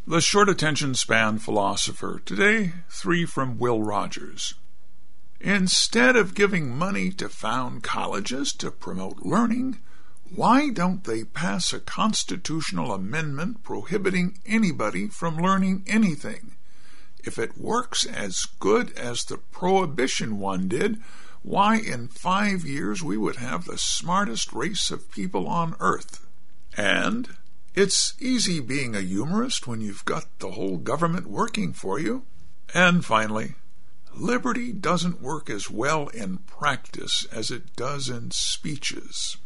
The Short Attention Span Philosopher. Today, 3 from Will Rogers. Instead of giving money to found colleges to promote learning, why don't they pass a constitutional amendment prohibiting anybody from learning anything? If it works as good as the prohibition one did, why in 5 years we would have the smartest race of people on earth. And it's easy being a humorist when you've got the whole government working for you. And finally, liberty doesn't work as well in practice as it does in speeches.